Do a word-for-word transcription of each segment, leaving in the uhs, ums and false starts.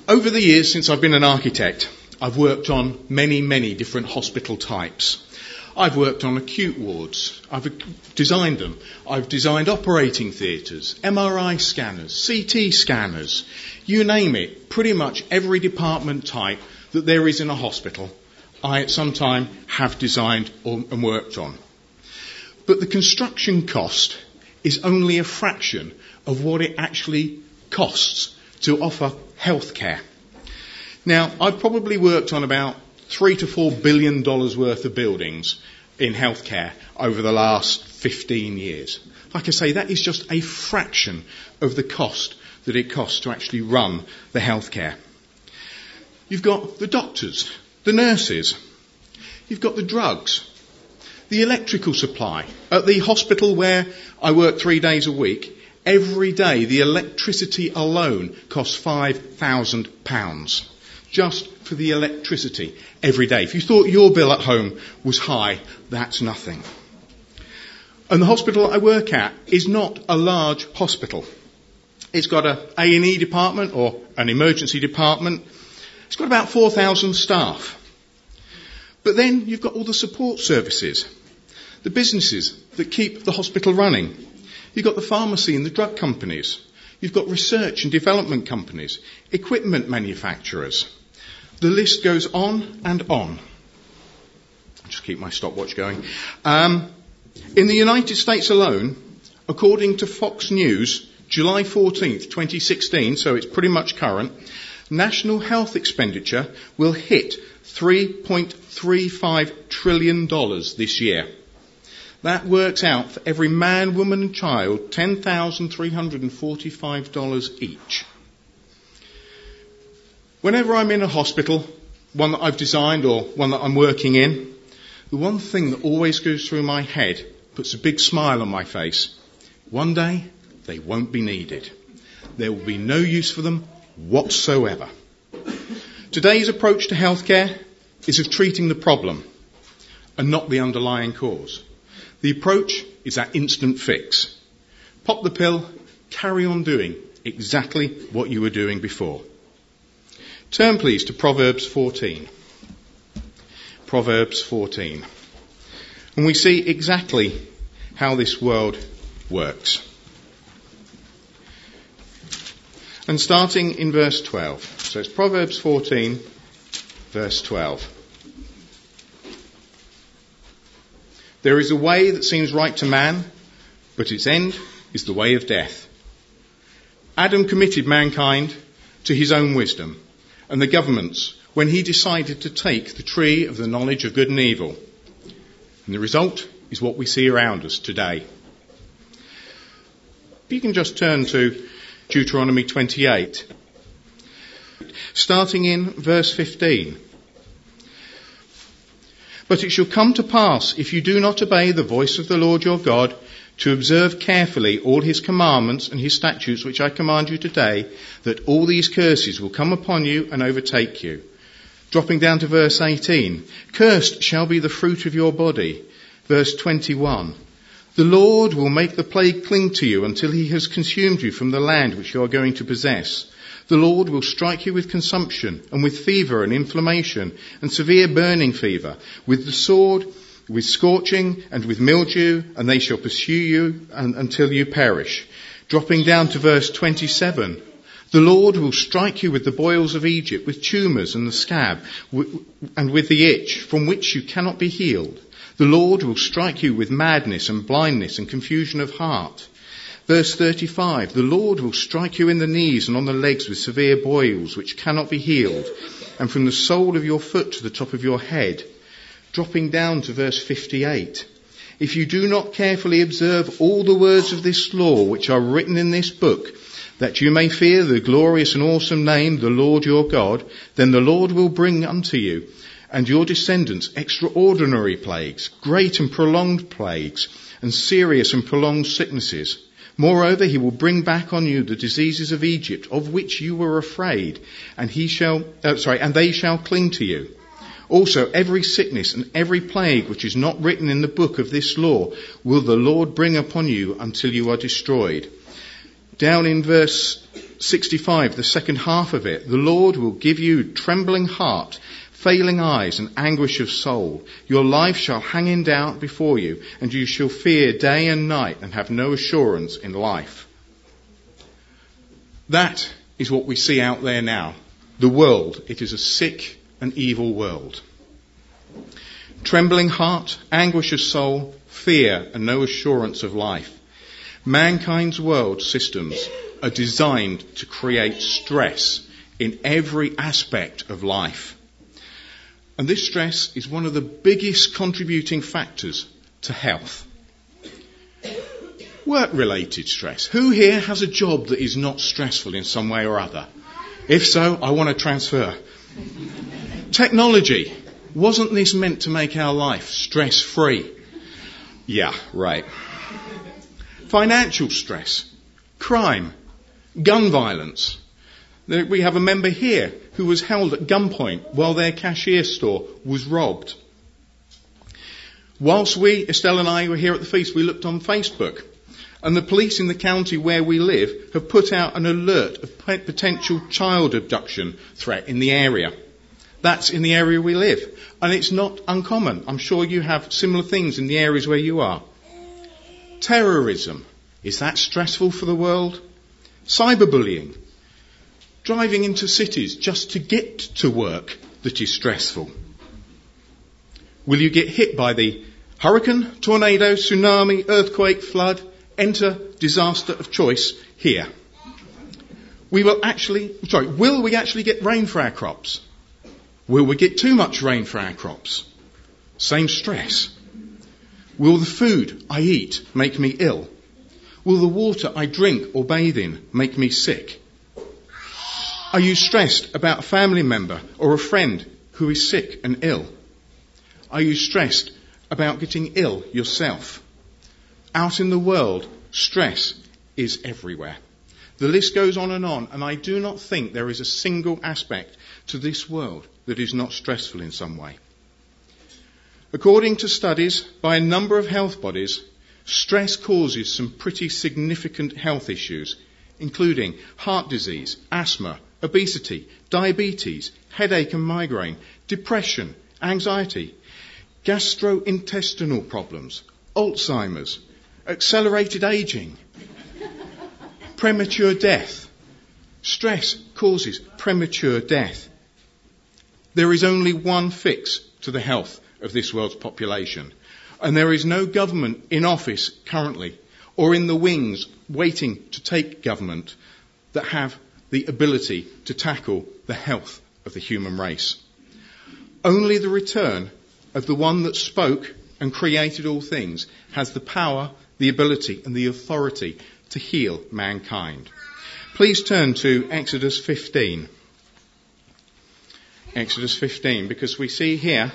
Over the years since I've been an architect, I've worked on many, many different hospital types. I've worked on acute wards. I've designed them. I've designed operating theatres, M R I scanners, C T scanners, you name it. Pretty much every department type that there is in a hospital, I at some time have designed or, and worked on. But the construction cost is only a fraction of what it actually costs to offer healthcare. Now, I've probably worked on about three to four billion dollars worth of buildings in healthcare over the last fifteen years. Like I say, that is just a fraction of the cost that it costs to actually run the healthcare. You've got the doctors, the nurses, you've got the drugs, the electrical supply. At the hospital where I work three days a week, every day the electricity alone costs five thousand pounds. Just for the electricity every day. If you thought your bill at home was high, that's nothing. And the hospital I work at is not a large hospital. It's got a A and E department or an emergency department. It's got about four thousand staff. But then you've got all the support services, the businesses that keep the hospital running. You've got the pharmacy and the drug companies. You've got research and development companies, equipment manufacturers. The list goes on and on. I'll just keep my stopwatch going. Um, in the United States alone, according to Fox News, July fourteenth, twenty sixteen, so it's pretty much current, national health expenditure will hit three point three five trillion dollars this year. That works out for every man, woman and child, ten thousand three hundred forty-five dollars each. Whenever I'm in a hospital, one that I've designed or one that I'm working in, the one thing that always goes through my head, puts a big smile on my face, one day they won't be needed. There will be no use for them whatsoever. Today's approach to healthcare is of treating the problem and not the underlying cause. The approach is that instant fix. Pop the pill, carry on doing exactly what you were doing before. Turn please to Proverbs fourteen. Proverbs fourteen. And we see exactly how this world works. And starting in verse twelve. So it's Proverbs fourteen, verse twelve. There is a way that seems right to man, but its end is the way of death. Adam committed mankind to his own wisdom and the governments when he decided to take the tree of the knowledge of good and evil. And the result is what we see around us today. If you can just turn to Deuteronomy twenty-eight, starting in verse fifteen. But it shall come to pass, if you do not obey the voice of the Lord your God, to observe carefully all his commandments and his statutes which I command you today, that all these curses will come upon you and overtake you. Dropping down to verse eighteen. Cursed shall be the fruit of your body. Verse twenty-one. The Lord will make the plague cling to you until he has consumed you from the land which you are going to possess. The Lord will strike you with consumption and with fever and inflammation and severe burning fever, with the sword, with scorching and with mildew, and they shall pursue you un- until you perish. Dropping down to verse twenty-seven. The Lord will strike you with the boils of Egypt, with tumours and the scab, w- and with the itch, from which you cannot be healed. The Lord will strike you with madness and blindness and confusion of heart. Verse thirty-five, the Lord will strike you in the knees and on the legs with severe boils, which cannot be healed, and from the sole of your foot to the top of your head. Dropping down to verse fifty-eight, if you do not carefully observe all the words of this law which are written in this book, that you may fear the glorious and awesome name, the Lord your God, then the Lord will bring unto you and your descendants extraordinary plagues, great and prolonged plagues, and serious and prolonged sicknesses. Moreover, he will bring back on you the diseases of Egypt, of which you were afraid, and he shall, uh, sorry, and they shall cling to you. Also, every sickness and every plague which is not written in the book of this law will the Lord bring upon you until you are destroyed. Down in verse sixty-five, the second half of it, the Lord will give you trembling heart, failing eyes and anguish of soul. Your life shall hang in doubt before you, and you shall fear day and night and have no assurance in life. That is what we see out there now. The world, it is a sick and evil world. Trembling heart, anguish of soul, fear and no assurance of life. Mankind's world systems are designed to create stress in every aspect of life. And this stress is one of the biggest contributing factors to health. Work-related stress. Who here has a job that is not stressful in some way or other? If so, I want to transfer. Technology. Wasn't this meant to make our life stress-free? Yeah, right. Financial stress. Crime. Gun violence. We have a member here who was held at gunpoint while their cashier store was robbed. Whilst we, Estelle and I, were here at the feast, we looked on Facebook. And the police in the county where we live have put out an alert of potential child abduction threat in the area. That's in the area we live. And it's not uncommon. I'm sure you have similar things in the areas where you are. Terrorism. Is that stressful for the world? Cyberbullying. Driving into cities just to get to work that is stressful. Will you get hit by the hurricane, tornado, tsunami, earthquake, flood? Enter disaster of choice here. We will actually, sorry, will we actually get rain for our crops? Will we get too much rain for our crops? Same stress. Will the food I eat make me ill? Will the water I drink or bathe in make me sick? Are you stressed about a family member or a friend who is sick and ill? Are you stressed about getting ill yourself? Out in the world, stress is everywhere. The list goes on and on, and I do not think there is a single aspect to this world that is not stressful in some way. According to studies by a number of health bodies, stress causes some pretty significant health issues, including heart disease, asthma, obesity, diabetes, headache and migraine, depression, anxiety, gastrointestinal problems, Alzheimer's, accelerated aging, premature death. Stress causes premature death. There is only one fix to the health of this world's population, and there is no government in office currently or in the wings waiting to take government that have the ability to tackle the health of the human race. Only the return of the one that spoke and created all things has the power, the ability and the authority to heal mankind. Please turn to Exodus fifteen. Exodus fifteen, because we see here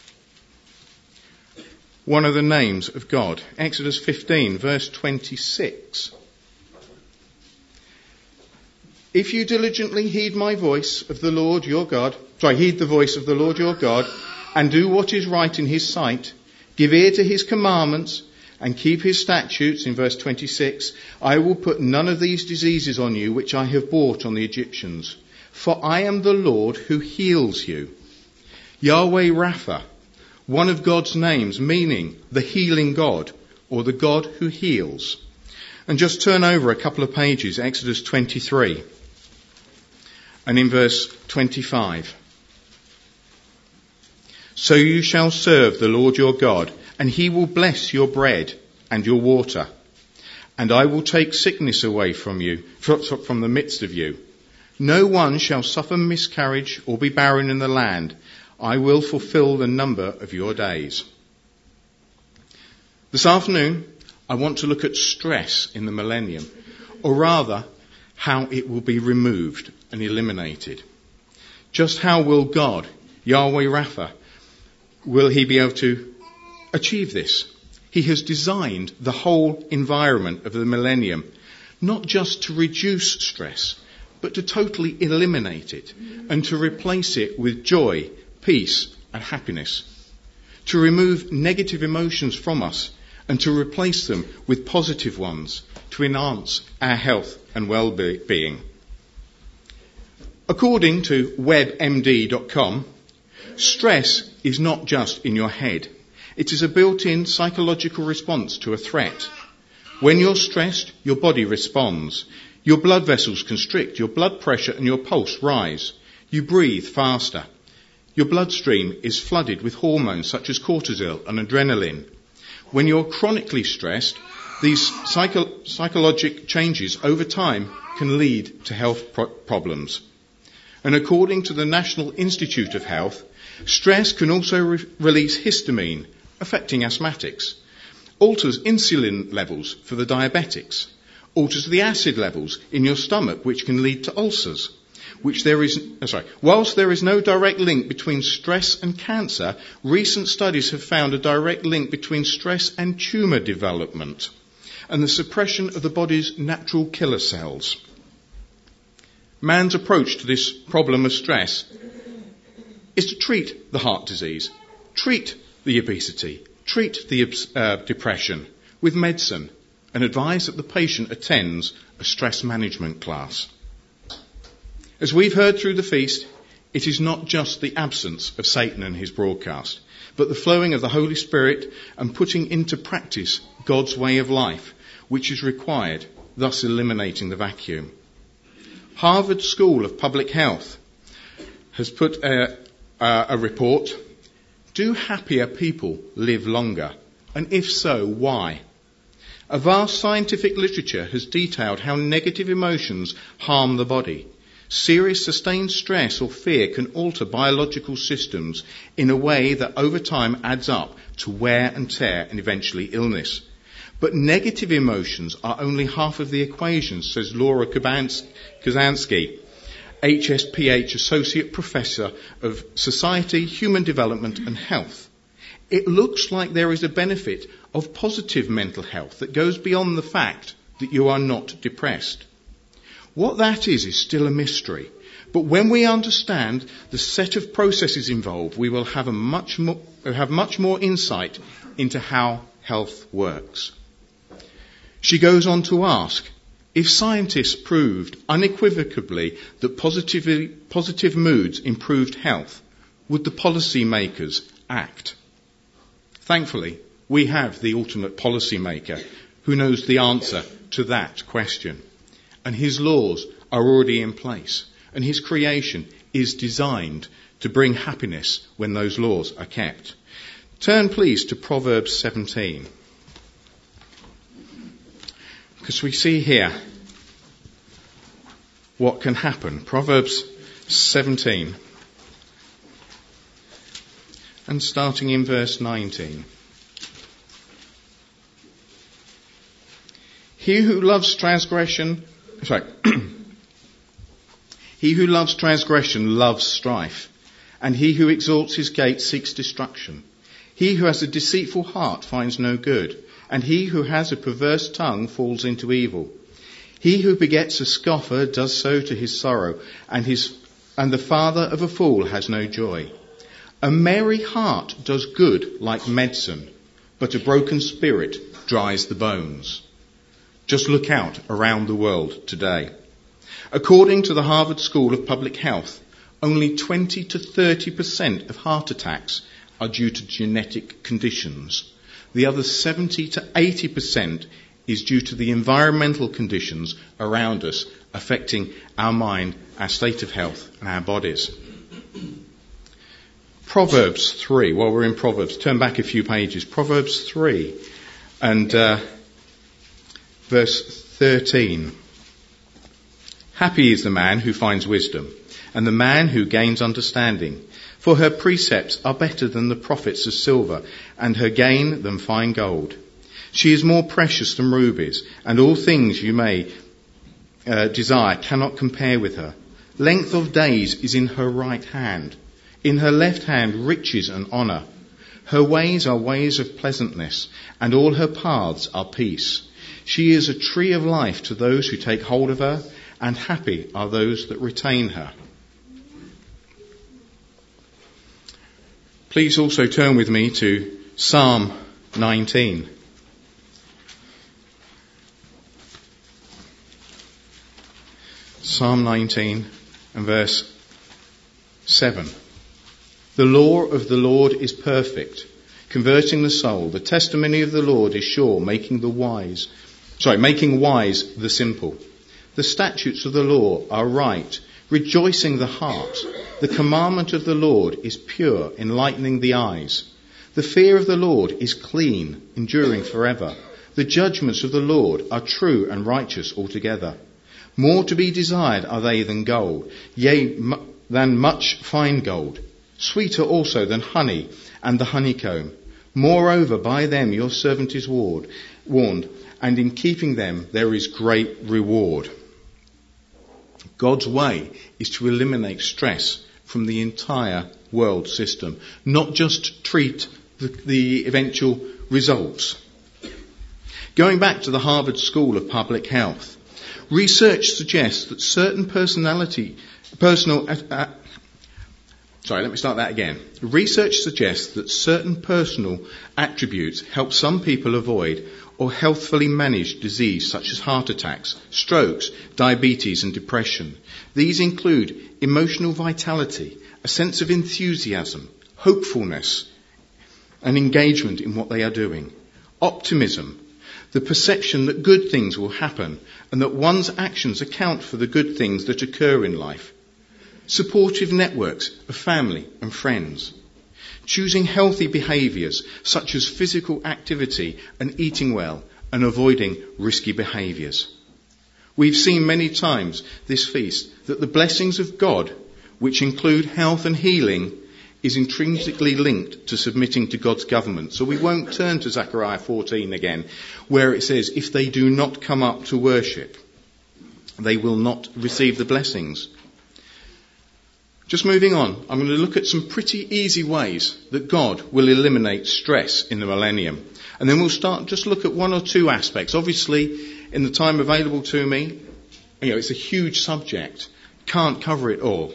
one of the names of God. Exodus fifteen, verse twenty-six. If you diligently heed my voice of the Lord your God, sorry, heed the voice of the Lord your God, and do what is right in his sight, give ear to his commandments, and keep his statutes, in verse twenty-six, I will put none of these diseases on you which I have brought on the Egyptians. For I am the Lord who heals you. Yahweh Rapha, one of God's names, meaning the healing God, or the God who heals. And just turn over a couple of pages, Exodus twenty-three, and in verse twenty-five. So you shall serve the Lord your God, and he will bless your bread and your water. And I will take sickness away from you, from the midst of you. No one shall suffer miscarriage or be barren in the land. I will fulfill the number of your days. This afternoon, I want to look at stress in the millennium, or rather, how it will be removed and eliminated. Just how will God, Yahweh Rapha, will he be able to achieve this? He has designed the whole environment of the millennium, not just to reduce stress, but to totally eliminate it and to replace it with joy, peace and happiness. To remove negative emotions from us and to replace them with positive ones to enhance our health and well-being. According to web M D dot com, stress is not just in your head. It is a built-in psychological response to a threat. When you're stressed, your body responds. Your blood vessels constrict, your blood pressure and your pulse rise. You breathe faster. Your bloodstream is flooded with hormones such as cortisol and adrenaline. When you're chronically stressed, these psycho- psychological changes over time can lead to health pro- problems. And according to the National Institute of Health, stress can also re- release histamine, affecting asthmatics, alters insulin levels for the diabetics, alters the acid levels in your stomach, which can lead to ulcers. Which there is, oh, sorry, whilst there is no direct link between stress and cancer, recent studies have found a direct link between stress and tumour development and the suppression of the body's natural killer cells. Man's approach to this problem of stress is to treat the heart disease, treat the obesity, treat the uh, depression with medicine, and advise that the patient attends a stress management class. As we've heard through the feast, it is not just the absence of Satan and his broadcast, but the flowing of the Holy Spirit and putting into practice God's way of life, which is required, thus eliminating the vacuum. Harvard School of Public Health has put a, a, a report, Do happier people live longer? And if so, why? A vast scientific literature has detailed how negative emotions harm the body. Serious sustained stress or fear can alter biological systems in a way that over time adds up to wear and tear and eventually illness. But negative emotions are only half of the equation, says Laura Kazansky, H S P H Associate Professor of Society, Human Development and Health. It looks like there is a benefit of positive mental health that goes beyond the fact that you are not depressed. What that is is still a mystery. But when we understand the set of processes involved, we will have a much more, have much more insight into how health works. She goes on to ask, if scientists proved unequivocally that positively, positive moods improved health, would the policy makers act? Thankfully, we have the ultimate policy maker who knows the answer to that question. And his laws are already in place. And his creation is designed to bring happiness when those laws are kept. Turn please to Proverbs seventeen. Because we see here what can happen. Proverbs seventeen. And starting in verse nineteen. He who loves transgression, sorry, he who loves transgression loves strife, and he who exalts his gate seeks destruction. He who has a deceitful heart finds no good, and he who has a perverse tongue falls into evil. He who begets a scoffer does so to his sorrow, and his and the father of a fool has no joy. A merry heart does good like medicine, but a broken spirit dries the bones. Just look out around the world today. According to the Harvard School of Public Health, only twenty to thirty percent of heart attacks are due to genetic conditions. The other seventy to eighty percent is due to the environmental conditions around us affecting our mind, our state of health and our bodies. Proverbs three, while we're in Proverbs, turn back a few pages. Proverbs three and uh, verse thirteen. Happy is the man who finds wisdom, and the man who gains understanding. For her precepts are better than the profits of silver, and her gain than fine gold. She is more precious than rubies, and all things you may uh, desire cannot compare with her. Length of days is in her right hand. In her left hand riches and honour. Her ways are ways of pleasantness, and all her paths are peace. She is a tree of life to those who take hold of her, and happy are those that retain her. Please also turn with me to Psalm nineteen. Psalm nineteen and verse seven. The law of the Lord is perfect, converting the soul. The testimony of the Lord is sure, making the wise, sorry, making wise the simple. The statutes of the law are right, rejoicing the heart. The commandment of the Lord is pure, enlightening the eyes. The fear of the Lord is clean, enduring forever. The judgments of the Lord are true and righteous altogether. More to be desired are they than gold, yea, m- than much fine gold. Sweeter also than honey and the honeycomb. Moreover, by them your servant is warned, warned, and in keeping them there is great reward. God's way is to eliminate stress from the entire world system, not just treat the, the eventual results. Going back to the Harvard School of Public Health, research suggests that certain personality, personal, uh, sorry, let me start that again. Research suggests that certain personal attributes help some people avoid or healthfully manage disease such as heart attacks, strokes, diabetes and depression. These include emotional vitality, a sense of enthusiasm, hopefulness, and engagement in what they are doing. Optimism, the perception that good things will happen and that one's actions account for the good things that occur in life. Supportive networks of family and friends. Choosing healthy behaviours such as physical activity and eating well and avoiding risky behaviours. We've seen many times this feast that the blessings of God, which include health and healing, is intrinsically linked to submitting to God's government. So we won't turn to Zechariah fourteen again, where it says, if they do not come up to worship, they will not receive the blessings. Just moving on, I'm going to look at some pretty easy ways that God will eliminate stress in the millennium. And then we'll start, just look at one or two aspects. Obviously, in the time available to me, you know, it's a huge subject. Can't cover it all.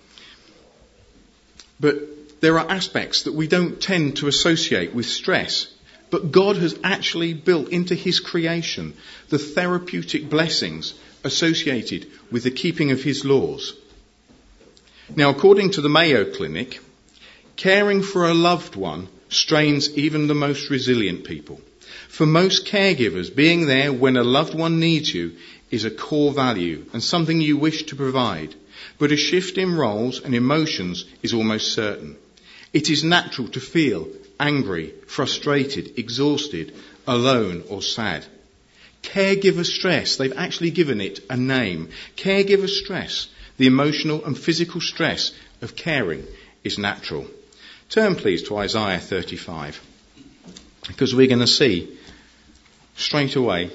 But there are aspects that we don't tend to associate with stress. But God has actually built into his creation the therapeutic blessings associated with the keeping of his laws. Now, according to the Mayo Clinic, caring for a loved one strains even the most resilient people. For most caregivers, being there when a loved one needs you is a core value and something you wish to provide. But a shift in roles and emotions is almost certain. It is natural to feel angry, frustrated, exhausted, alone or sad. Caregiver stress, they've actually given it a name. Caregiver stress. The emotional and physical stress of caring is natural. Turn please to Isaiah thirty-five, because we're going to see straight away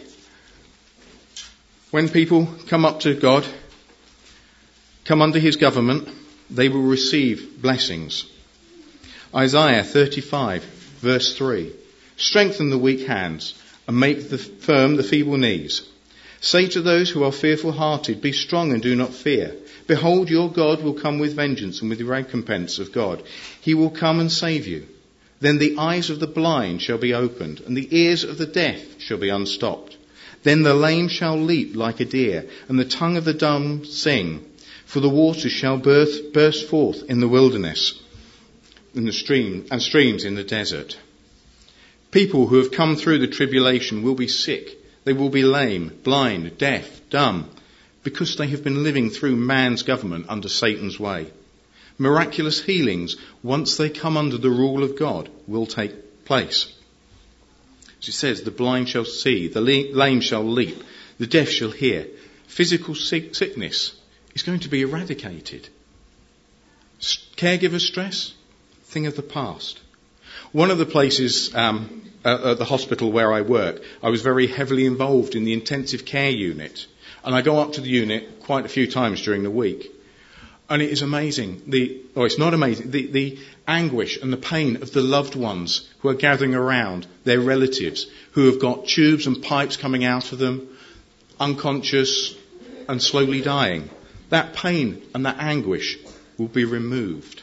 when people come up to God, come under his government, they will receive blessings. Isaiah thirty-five verse three. Strengthen the weak hands and make the firm the feeble knees. Say to those who are fearful-hearted, be strong and do not fear. Behold, your God will come with vengeance and with the recompense of God. He will come and save you. Then the eyes of the blind shall be opened, and the ears of the deaf shall be unstopped. Then the lame shall leap like a deer, and the tongue of the dumb sing. For the waters shall burst, burst forth in the wilderness, in the stream, and streams in the desert. People who have come through the tribulation will be sick. They will be lame, blind, deaf, dumb, because they have been living through man's government under Satan's way. Miraculous healings, once they come under the rule of God, will take place. As it says, the blind shall see, the lame shall leap, the deaf shall hear. Physical sickness is going to be eradicated. Caregiver stress, thing of the past. One of the places um, at the hospital where I work, I was very heavily involved in the intensive care unit. And I go up to the unit quite a few times during the week. And it is amazing. The, oh, it's not amazing. The, the anguish and the pain of the loved ones who are gathering around their relatives who have got tubes and pipes coming out of them, unconscious and slowly dying. That pain and that anguish will be removed.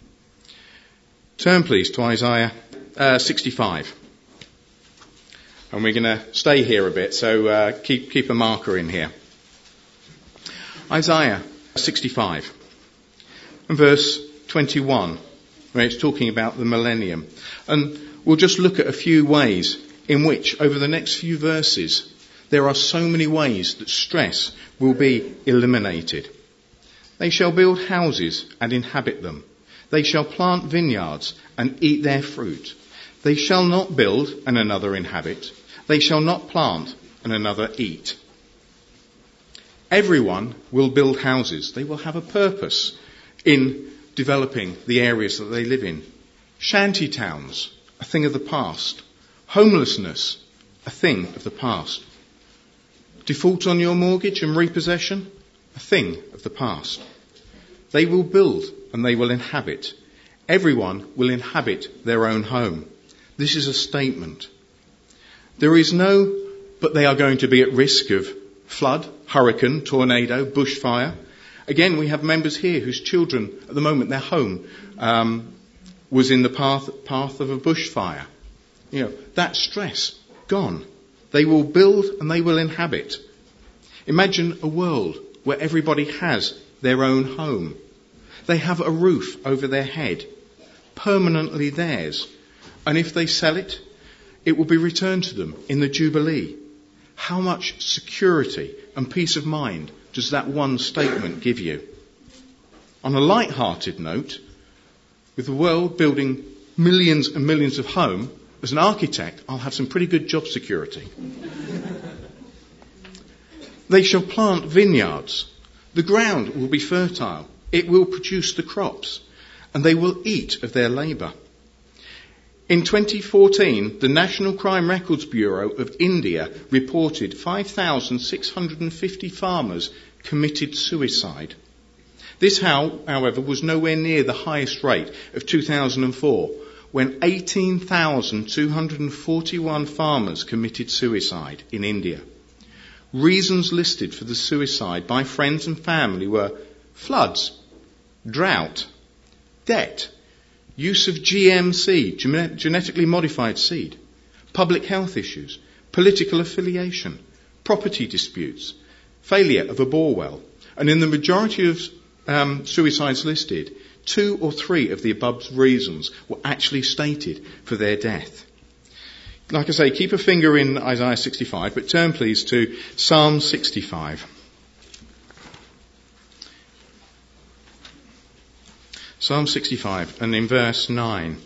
Turn please to Isaiah uh, sixty-five. And we're going to stay here a bit, so uh, keep, keep a marker in here. Isaiah sixty-five and verse twenty-one, where it's talking about the millennium. And we'll just look at a few ways in which, over the next few verses, there are so many ways that stress will be eliminated. They shall build houses and inhabit them. They shall plant vineyards and eat their fruit. They shall not build and another inhabit. They shall not plant and another eat. Everyone will build houses. They will have a purpose in developing the areas that they live in. Shanty towns, a thing of the past. Homelessness, a thing of the past. Default on your mortgage and repossession, a thing of the past. They will build and they will inhabit. Everyone will inhabit their own home. This is a statement. There is no, but they are going to be at risk of flood, hurricane, tornado, bushfire. Again, we have members here whose children, at the moment, their home um, was in the path, path of a bushfire. You know, that stress, gone. They will build and they will inhabit. Imagine a world where everybody has their own home. They have a roof over their head, permanently theirs. And if they sell it, it will be returned to them in the Jubilee. How much security and peace of mind does that one statement give you? On a light-hearted note, with the world building millions and millions of homes, as an architect, I'll have some pretty good job security. They shall plant vineyards. The ground will be fertile. It will produce the crops, and they will eat of their labour. In twenty fourteen, the National Crime Records Bureau of India reported five thousand six hundred fifty farmers committed suicide. This, however, was nowhere near the highest rate of two thousand four, when eighteen thousand two hundred forty-one farmers committed suicide in India. Reasons listed for the suicide by friends and family were floods, drought, debt, use of G M seed, genetically modified seed, public health issues, political affiliation, property disputes, failure of a bore well. And in the majority of um, suicides listed, two or three of the above reasons were actually stated for their death. Like I say, keep a finger in Isaiah sixty-five, but turn please to Psalm sixty-five. Psalm sixty-five, and in verse nine.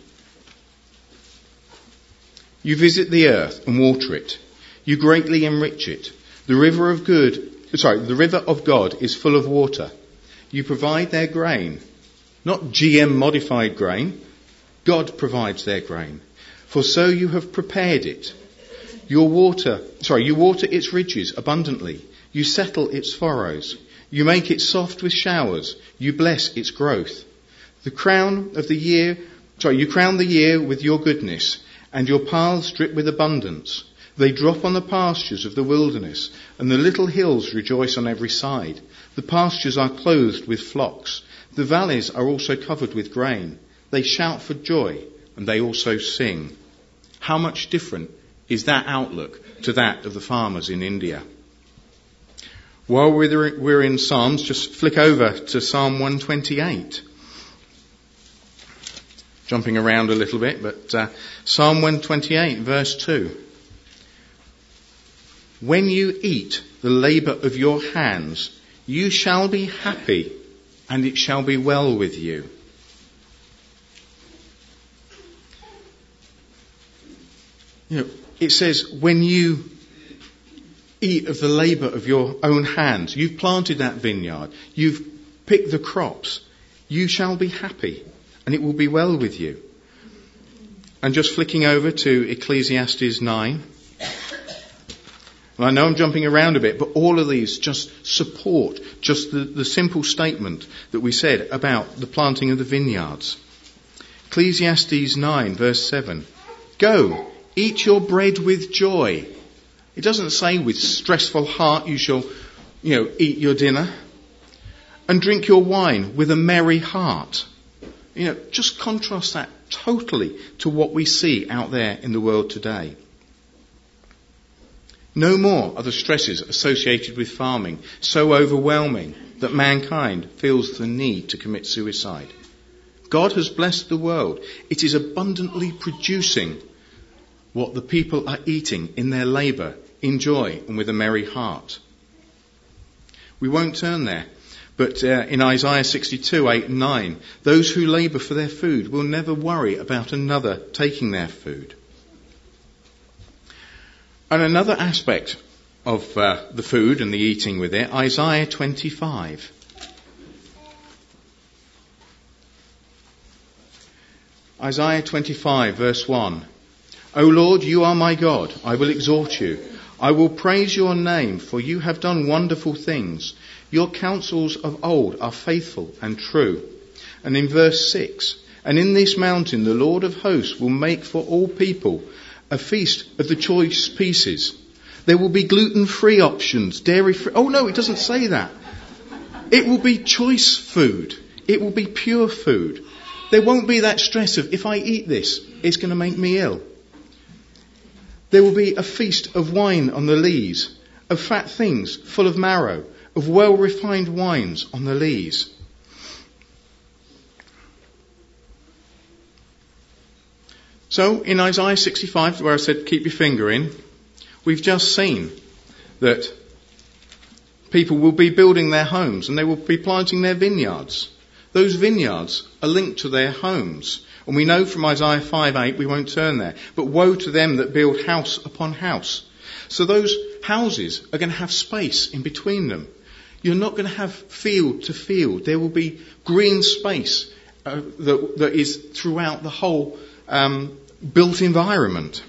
You visit the earth and water it. You greatly enrich it. The river of good, sorry, the river of God is full of water. You provide their grain, not G M modified grain. God provides their grain. For so you have prepared it. Your water, sorry, you water its ridges abundantly. You settle its furrows. You make it soft with showers. You bless its growth. The crown of the year, sorry, you crown the year with your goodness, and your paths drip with abundance. They drop on the pastures of the wilderness, and the little hills rejoice on every side. The pastures are clothed with flocks. The valleys are also covered with grain. They shout for joy, and they also sing. How much different is that outlook to that of the farmers in India? While we're in Psalms, just flick over to Psalm one twenty-eight. Jumping around a little bit, but uh, Psalm one twenty-eight, verse two. When you eat the labour of your hands, you shall be happy, and it shall be well with you. You know, it says, when you eat of the labour of your own hands, you've planted that vineyard, you've picked the crops, you shall be happy, and it will be well with you. And just flicking over to Ecclesiastes nine. And I know I'm jumping around a bit, but all of these just support just the, the simple statement that we said about the planting of the vineyards. Ecclesiastes nine, verse seven. Go, eat your bread with joy. It doesn't say with stressful heart you shall, you know, eat your dinner. And drink your wine with a merry heart. You know, just contrast that totally to what we see out there in the world today. No more are the stresses associated with farming so overwhelming that mankind feels the need to commit suicide. God has blessed the world. It is abundantly producing what the people are eating in their labour, in joy and with a merry heart. We won't turn there, but uh, in Isaiah sixty-two, eight and nine, those who labour for their food will never worry about another taking their food. And another aspect of uh, the food and the eating with it, Isaiah twenty-five. Isaiah twenty-five, verse one. O Lord, you are my God. I will exhort you. I will praise your name, for you have done wonderful things. Your counsels of old are faithful and true. And in verse six, and in this mountain the Lord of hosts will make for all people a feast of the choice pieces. There will be gluten-free options, dairy-free. Oh no, it doesn't say that. It will be choice food. It will be pure food. There won't be that stress of, if I eat this, it's going to make me ill. There will be a feast of wine on the lees, of fat things full of marrow, of well-refined wines on the lees. So in Isaiah sixty-five, where I said keep your finger in, we've just seen that people will be building their homes and they will be planting their vineyards. Those vineyards are linked to their homes. And we know from Isaiah five eight, we won't turn there, but woe to them that build house upon house. So those houses are going to have space in between them. You're not going to have field to field. There will be green space uh, that, that is throughout the whole um, built environment.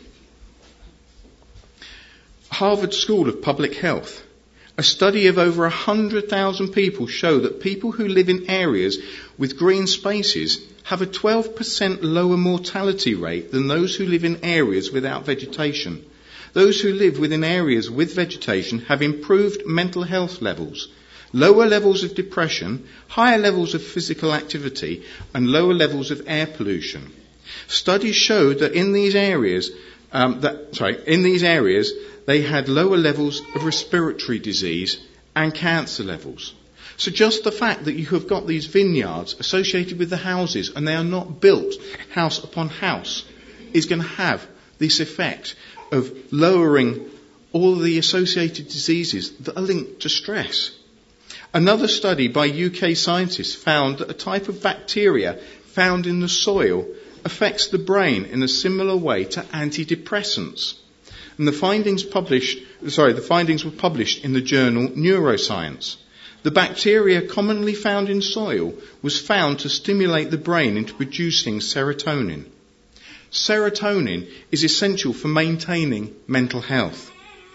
Harvard School of Public Health. A study of over one hundred thousand people show that people who live in areas with green spaces have a twelve percent lower mortality rate than those who live in areas without vegetation. Those who live within areas with vegetation have improved mental health levels, lower levels of depression, higher levels of physical activity, and lower levels of air pollution. Studies showed that in these areas, um, that, sorry, in these areas, they had lower levels of respiratory disease and cancer levels. So just the fact that you have got these vineyards associated with the houses and they are not built house upon house is going to have this effect of lowering all the associated diseases that are linked to stress. Another study by U K scientists found that a type of bacteria found in the soil affects the brain in a similar way to antidepressants. And the findings published, sorry, the findings were published in the journal Neuroscience. The bacteria commonly found in soil was found to stimulate the brain into producing serotonin. Serotonin is essential for maintaining mental health.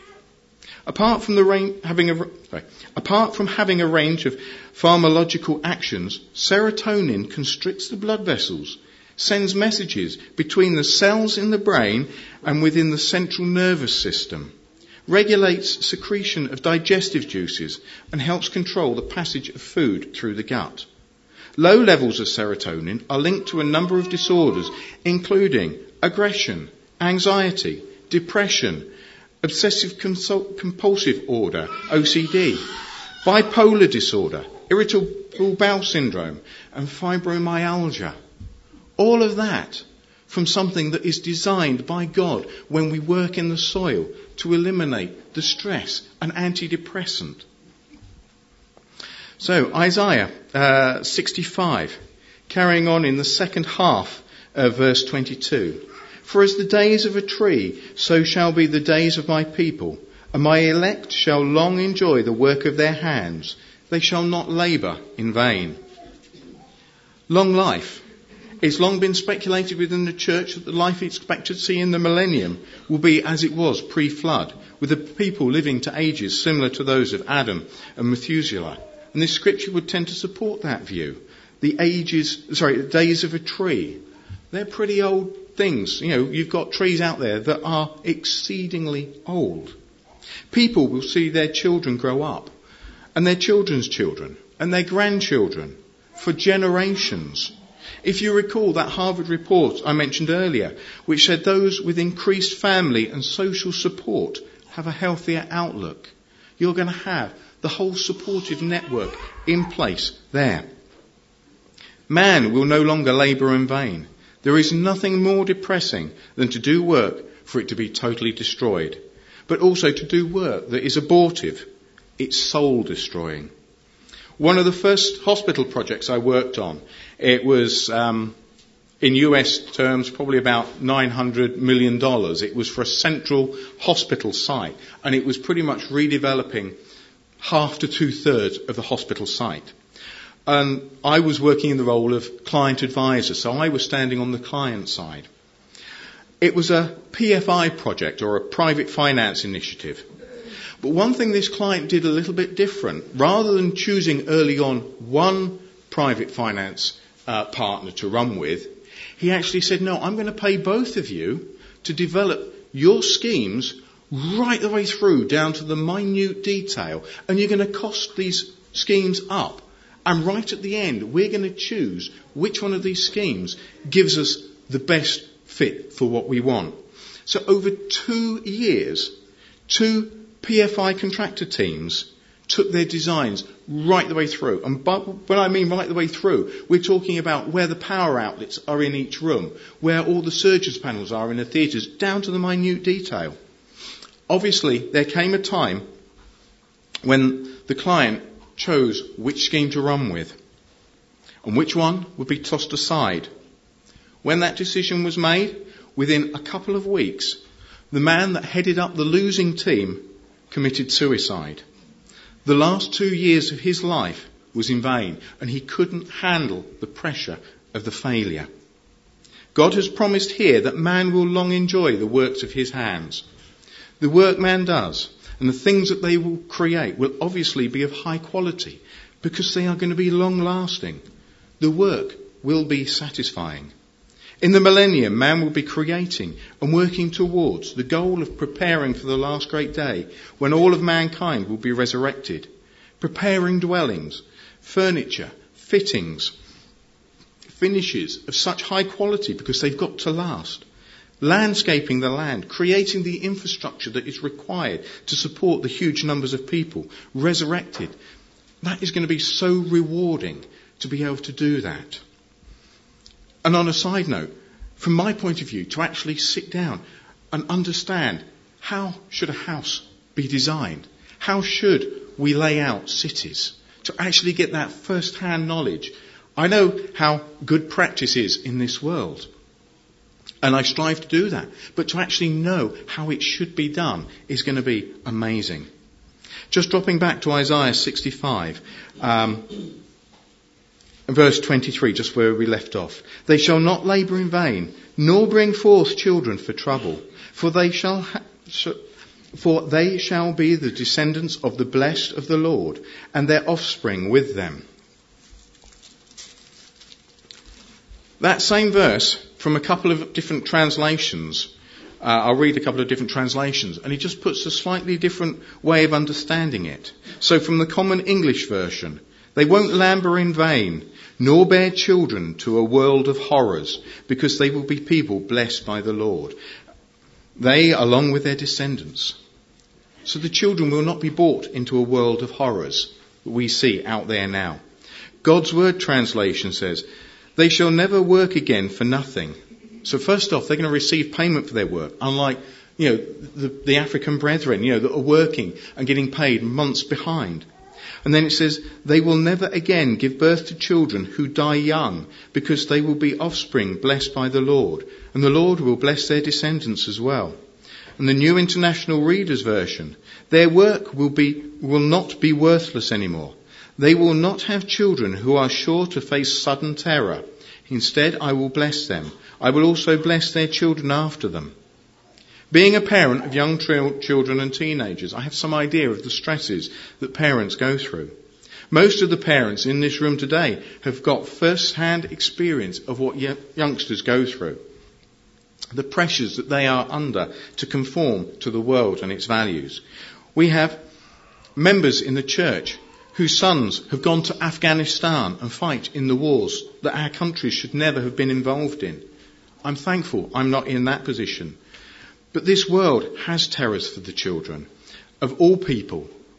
Apart from the rain, having a, sorry, apart from having a range of pharmacological actions, serotonin constricts the blood vessels, sends messages between the cells in the brain and within the central nervous system, regulates secretion of digestive juices, and helps control the passage of food through the gut. Low levels of serotonin are linked to a number of disorders, including aggression, anxiety, depression, obsessive compulsive order, O C D, bipolar disorder, irritable bowel syndrome, and fibromyalgia. All of that from something that is designed by God when we work in the soil to eliminate the stress, an antidepressant. So Isaiah uh, sixty-five, carrying on in the second half of verse twenty-two. For as the days of a tree, so shall be the days of my people, and my elect shall long enjoy the work of their hands. They shall not labour in vain. Long life. It's long been speculated within the church that the life expectancy in the millennium will be as it was pre-flood, with the people living to ages similar to those of Adam and Methuselah. And this scripture would tend to support that view. The ages, sorry, the days of a tree. They're pretty old things. You know, you've got trees out there that are exceedingly old. People will see their children grow up, and their children's children, and their grandchildren, for generations. If you recall that Harvard report I mentioned earlier, which said those with increased family and social support have a healthier outlook, you're going to have the whole supportive network in place there. Man will no longer labour in vain. There is nothing more depressing than to do work for it to be totally destroyed, but also to do work that is abortive. It's soul destroying. One of the first hospital projects I worked on, it was um, in U S terms probably about nine hundred million dollars. It was for a central hospital site, and it was pretty much redeveloping half to two-thirds of the hospital site. And I was working in the role of client advisor, so I was standing on the client side. It was a P F I project, or a private finance initiative. But one thing this client did a little bit different. Rather than choosing early on one private finance uh, partner to run with, he actually said, no, I'm going to pay both of you to develop your schemes right the way through, down to the minute detail, and you're going to cost these schemes up. And right at the end, we're going to choose which one of these schemes gives us the best fit for what we want. So over two years, two P F I contractor teams took their designs right the way through. And by, when I mean right the way through, we're talking about where the power outlets are in each room, where all the surgeons' panels are in the theatres, down to the minute detail. Obviously, there came a time when the client chose which scheme to run with and which one would be tossed aside. When that decision was made, within a couple of weeks, the man that headed up the losing team committed suicide. The last two years of his life was in vain, and he couldn't handle the pressure of the failure. God has promised here that man will long enjoy the works of his hands. The work man does, and the things that they will create will obviously be of high quality, because they are going to be long lasting. The work will be satisfying. In the millennium, man will be creating and working towards the goal of preparing for the last great day, when all of mankind will be resurrected, preparing dwellings, furniture, fittings, finishes of such high quality because they've got to last, landscaping the land, creating the infrastructure that is required to support the huge numbers of people resurrected. That is going to be so rewarding to be able to do that. And on a side note, from my point of view, to actually sit down and understand how should a house be designed? How should we lay out cities? To actually get that first-hand knowledge. I know how good practice is in this world, and I strive to do that. But to actually know how it should be done is going to be amazing. Just dropping back to Isaiah sixty-five, um, verse twenty-three, just where we left off. They shall not labour in vain, nor bring forth children for trouble, for they shall ha- for they shall be the descendants of the blessed of the Lord, and their offspring with them. That same verse, from a couple of different translations, uh, I'll read a couple of different translations, and it just puts a slightly different way of understanding it. So from the Common English Version, they won't labour in vain, nor bear children to a world of horrors, because they will be people blessed by the Lord. They, along with their descendants. So the children will not be brought into a world of horrors that we see out there now. God's Word translation says, they shall never work again for nothing. So first off, they're going to receive payment for their work, unlike, you know, the, the African brethren, you know, that are working and getting paid months behind. And then it says, they will never again give birth to children who die young, because they will be offspring blessed by the Lord, and the Lord will bless their descendants as well. And the New International Reader's Version, their work will be will not be worthless anymore. They will not have children who are sure to face sudden terror. Instead, I will bless them. I will also bless their children after them. Being a parent of young children and teenagers, I have some idea of the stresses that parents go through. Most of the parents in this room today have got first-hand experience of what youngsters go through. The pressures that they are under to conform to the world and its values. We have members in the church whose sons have gone to Afghanistan and fight in the wars that our countries should never have been involved in. I'm thankful I'm not in that position. But this world has terrors for the children of all people,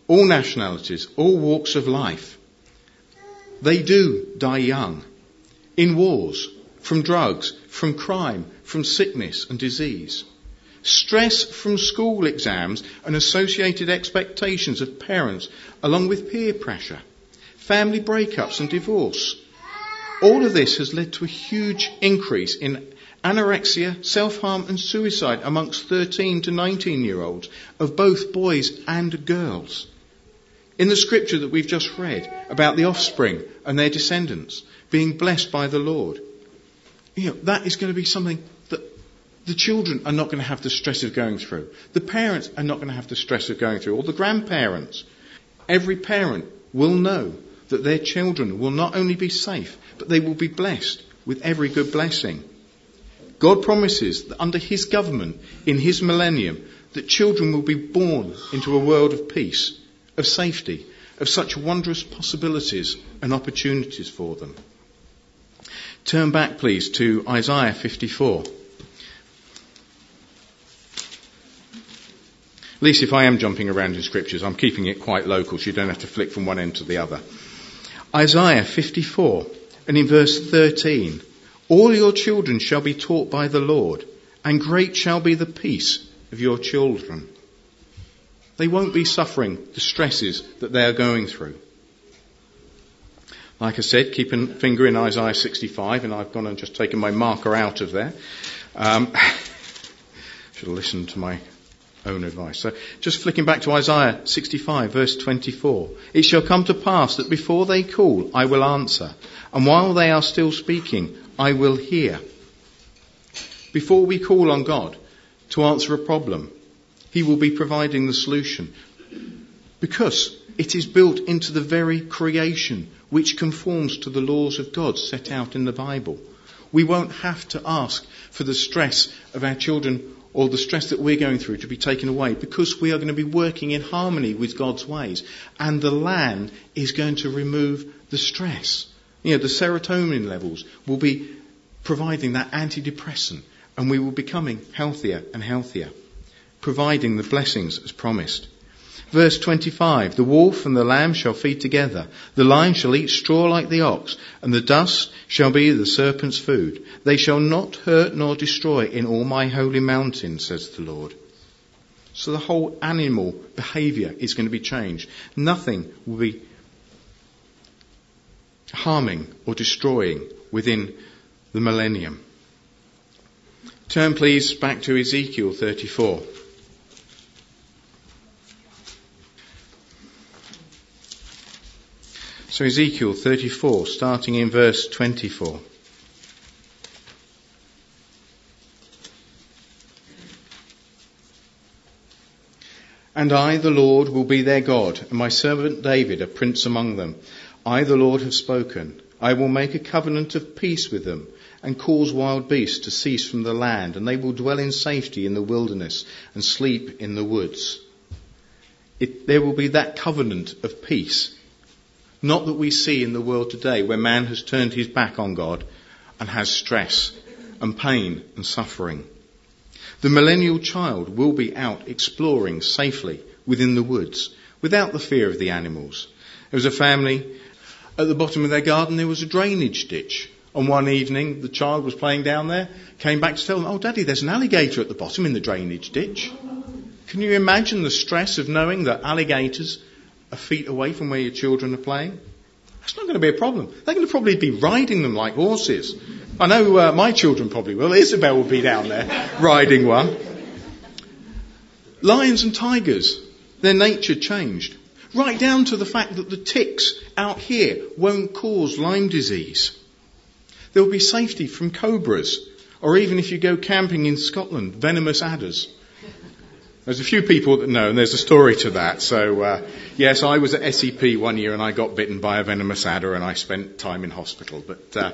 all nationalities, all walks of life. They do die young in wars, from drugs, from crime, from sickness and disease. Stress from school exams and associated expectations of parents, along with peer pressure, family breakups and divorce. All of this has led to a huge increase in anorexia, self-harm and suicide amongst thirteen to nineteen year olds of both boys and girls. In the scripture that we've just read about the offspring and their descendants being blessed by the Lord, you know, that is going to be something that the children are not going to have the stress of going through. The parents are not going to have the stress of going through, or the grandparents. Every parent will know that their children will not only be safe, but they will be blessed with every good blessing. God promises that under his government, in his millennium, that children will be born into a world of peace, of safety, of such wondrous possibilities and opportunities for them. Turn back, please, to Isaiah fifty-four. At least if I am jumping around in scriptures, I'm keeping it quite local, so you don't have to flick from one end to the other. Isaiah fifty-four, and in verse thirteen, all your children shall be taught by the Lord, and great shall be the peace of your children. They won't be suffering the stresses that they are going through. Like I said, keep a finger in Isaiah sixty-five, and I've gone and just taken my marker out of there. Um, should have listened to my own advice. So just flicking back to Isaiah sixty-five, verse twenty-four. It shall come to pass that before they call, I will answer, and while they are still speaking, I will hear. Before we call on God to answer a problem, he will be providing the solution, because it is built into the very creation which conforms to the laws of God set out in the Bible. We won't have to ask for the stress of our children or the stress that we're going through to be taken away, because we are going to be working in harmony with God's ways, and the land is going to remove the stress. You know, the serotonin levels will be providing that antidepressant, and we will be becoming healthier and healthier, providing the blessings as promised. Verse twenty-five, the wolf and the lamb shall feed together. The lion shall eat straw like the ox, and the dust shall be the serpent's food. They shall not hurt nor destroy in all my holy mountain, says the Lord. So the whole animal behaviour is going to be changed. Nothing will be harming or destroying within the millennium. Turn please back to Ezekiel thirty-four. So Ezekiel thirty-four, starting in verse twenty-four. And I, the Lord, will be their God, and my servant David a prince among them. I, the Lord, have spoken. I will make a covenant of peace with them, and cause wild beasts to cease from the land, and they will dwell in safety in the wilderness, and sleep in the woods. It, there will be that covenant of peace. Not that we see in the world today, where man has turned his back on God and has stress and pain and suffering. The millennial child will be out exploring safely within the woods, without the fear of the animals. There was a family, at the bottom of their garden there was a drainage ditch. On one evening, the child was playing down there, came back to tell them, oh, Daddy, there's an alligator at the bottom in the drainage ditch. Can you imagine the stress of knowing that alligators are feet away from where your children are playing? That's not going to be a problem. They're going to probably be riding them like horses. I know uh, my children probably will. Isabel will be down there riding one. Lions and tigers, their nature changed. Right down to the fact that the ticks out here won't cause Lyme disease. There will be safety from cobras, or even if you go camping in Scotland, venomous adders. There's a few people that know, and there's a story to that. So, uh, yes, I was at S E P one year and I got bitten by a venomous adder and I spent time in hospital. But uh,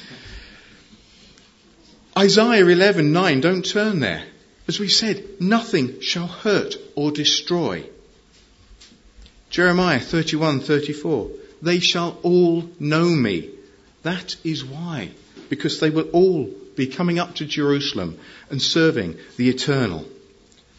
Isaiah eleven nine, don't turn there. As we said, nothing shall hurt or destroy. Jeremiah thirty-one thirty-four, they shall all know me. That is why, because they will all be coming up to Jerusalem and serving the Eternal.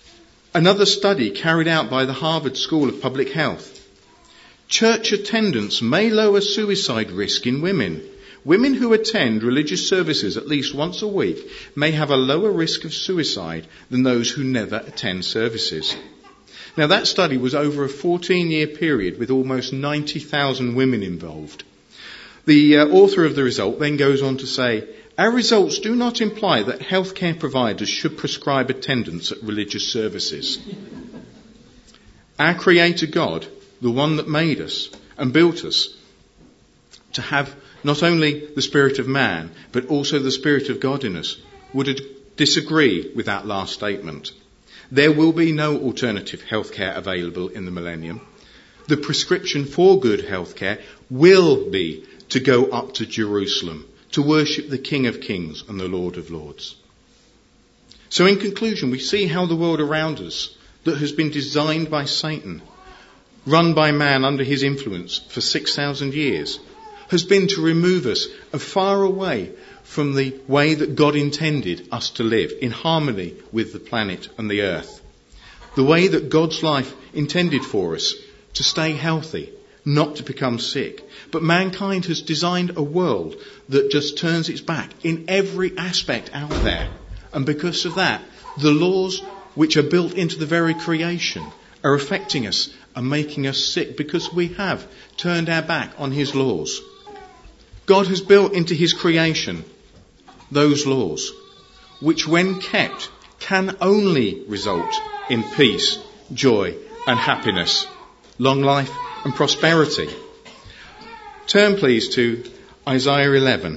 Another study carried out by the Harvard School of Public Health. Church attendance may lower suicide risk in women. Women who attend religious services at least once a week may have a lower risk of suicide than those who never attend services. Now, that study was over a fourteen-year period with almost ninety thousand women involved. The uh, author of the result then goes on to say, our results do not imply that healthcare providers should prescribe attendance at religious services. Our Creator God, the one that made us and built us to have not only the spirit of man, but also the spirit of God in us, would disagree with that last statement. There will be no alternative healthcare available in the millennium. The prescription for good healthcare will be to go up to Jerusalem, to worship the King of Kings and the Lord of Lords. So in conclusion, we see how the world around us, that has been designed by Satan, run by man under his influence for six thousand years, has been to remove us far away from the way that God intended us to live, in harmony with the planet and the earth. The way that God's life intended for us, to stay healthy, not to become sick. But mankind has designed a world that just turns its back in every aspect out there. And because of that, the laws which are built into the very creation are affecting us and making us sick because we have turned our back on his laws. God has built into his creation those laws, which when kept can only result in peace, joy and happiness, long life and prosperity. Turn please to Isaiah eleven.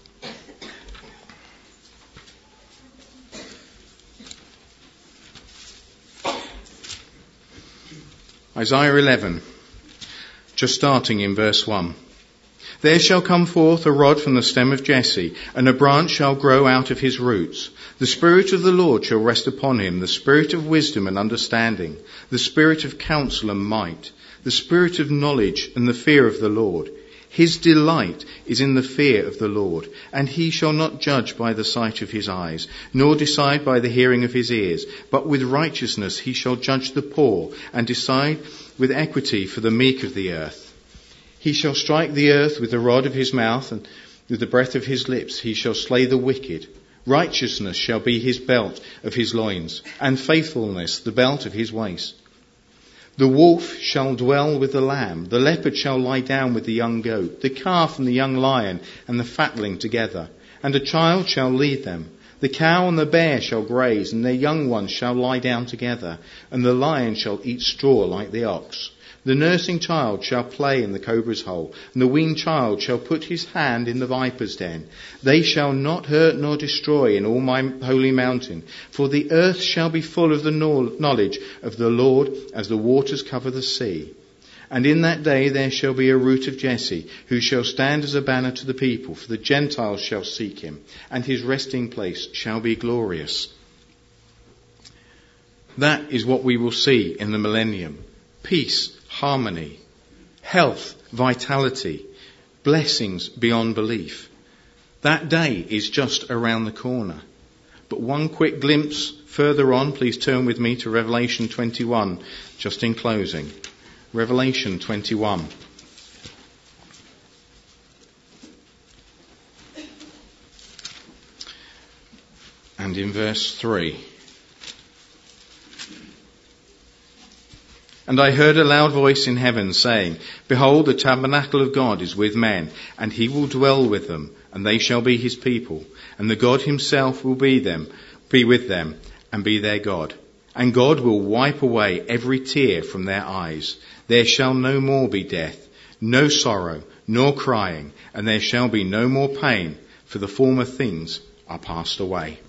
Isaiah eleven, just starting in verse one. There shall come forth a rod from the stem of Jesse, and a branch shall grow out of his roots. The Spirit of the Lord shall rest upon him, the Spirit of wisdom and understanding, the Spirit of counsel and might, the Spirit of knowledge and the fear of the Lord. His delight is in the fear of the Lord, and he shall not judge by the sight of his eyes, nor decide by the hearing of his ears, but with righteousness he shall judge the poor, and decide with equity for the meek of the earth. He shall strike the earth with the rod of his mouth, and with the breath of his lips he shall slay the wicked. Righteousness shall be his belt of his loins, and faithfulness the belt of his waist. The wolf shall dwell with the lamb, the leopard shall lie down with the young goat, the calf and the young lion and the fatling together, and a child shall lead them. The cow and the bear shall graze, and their young ones shall lie down together, and the lion shall eat straw like the ox. The nursing child shall play in the cobra's hole, and the weaned child shall put his hand in the viper's den. They shall not hurt nor destroy in all my holy mountain, for the earth shall be full of the knowledge of the Lord as the waters cover the sea. And in that day there shall be a root of Jesse, who shall stand as a banner to the people, for the Gentiles shall seek him, and his resting place shall be glorious. That is what we will see in the millennium. Peace, harmony, health, vitality, blessings beyond belief. That day is just around the corner. But one quick glimpse further on, please turn with me to Revelation twenty-one, just in closing. Revelation twenty-one. And in verse three. And I heard a loud voice in heaven saying, Behold, the tabernacle of God is with men, and he will dwell with them, and they shall be his people. And the God himself will be them, be with them, and be their God. And God will wipe away every tear from their eyes. There shall no more be death, no sorrow, nor crying, and there shall be no more pain, for the former things are passed away.